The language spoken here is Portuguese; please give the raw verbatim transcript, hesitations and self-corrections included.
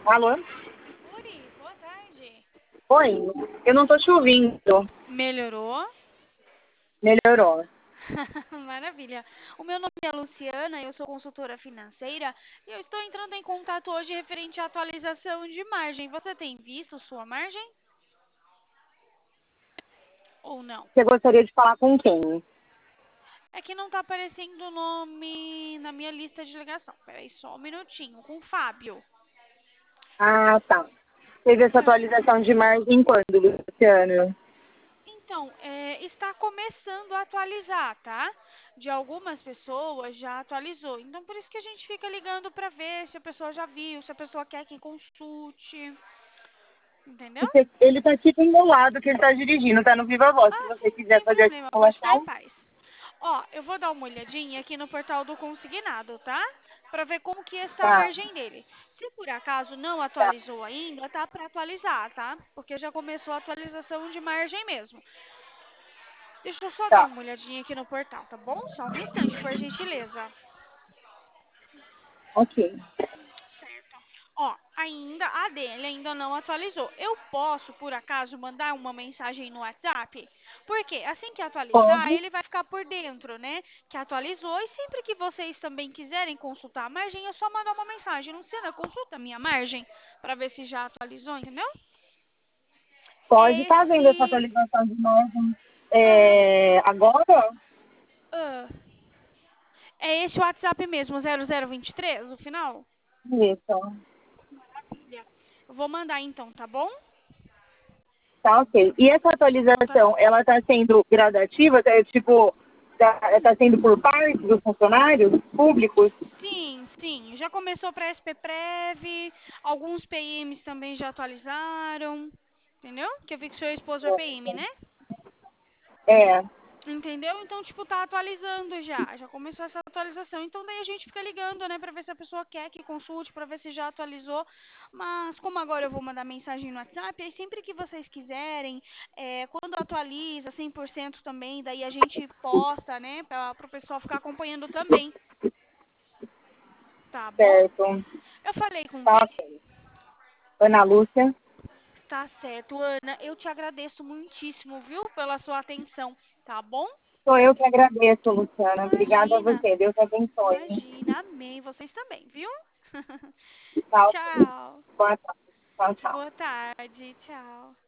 Alô? Uri, boa tarde. Oi, eu não tô te ouvindo. Melhorou? Melhorou. Maravilha. O meu nome é Luciana, eu sou consultora financeira e eu estou entrando em contato hoje referente à atualização de margem. Você tem visto sua margem ou não? Você gostaria de falar com quem? É que não está aparecendo o nome na minha lista de ligação. Peraí só um minutinho, com o Fábio. Ah, tá. Teve essa atualização de margem quando, Luciano? Então, é, está começando a atualizar, tá? De algumas pessoas já atualizou. Então, por isso que a gente fica ligando para ver se a pessoa já viu, se a pessoa quer que consulte. Entendeu? Você- Ele tá aqui do meu lado, que ele tá dirigindo, tá no Viva Voz. Se Ah, você sim, quiser sem fazer a problema. Pode estar em simulação, paz. Ó, eu vou dar uma olhadinha aqui no portal do consignado, tá? Para ver como que está a tá, margem dele. Se por acaso não tá, atualizou ainda, tá para atualizar, tá? Porque já começou a atualização de margem mesmo. Deixa eu só dar tá. uma olhadinha aqui no portal, tá bom? Só um instante, por gentileza. Ok. Certo. Ó, ainda a dele ainda não atualizou. Eu posso, por acaso, mandar uma mensagem no WhatsApp? Porque assim que atualizar, Pode, ele vai ficar por dentro, né? Que atualizou. E sempre que vocês também quiserem consultar a margem, é só mandar uma mensagem. Luciana, consulta a minha margem para ver se já atualizou, entendeu? pode É estar vendo essa esse. atualização de margem Ah, é, agora? ah, é esse WhatsApp mesmo, zero zero vinte e três, o final? Isso. Maravilha. Eu vou mandar então, tá bom? Tá, ok. E essa Então tá atualização, certo. ela está sendo gradativa? É, tipo, está sendo por parte dos funcionários públicos? Sim, sim. Já começou para S P Prev, alguns P Ms também já atualizaram, entendeu? Que eu vi que seu esposo é P M, né? É, Entendeu? Então, tipo, tá atualizando já. Já começou essa atualização. Então, daí a gente fica ligando, né, pra ver se a pessoa quer que consulte, pra ver se já atualizou. Mas, como agora eu vou mandar mensagem no WhatsApp, aí sempre que vocês quiserem, é, quando atualiza cem por cento também, daí a gente posta, né, pra, pro pessoal ficar acompanhando também. Tá bom? certo. Eu falei com Tá, quem? ok. Ana Lúcia, Tá certo, Ana. Eu te agradeço muitíssimo, viu, pela sua atenção, tá bom? sou eu que agradeço, Luciana. Obrigada a Imagina, você. Deus abençoe. imagina. Amém. Vocês também, viu? Tá, ok. Tchau. Boa tarde. Tchau, tchau. Boa tarde. Tchau.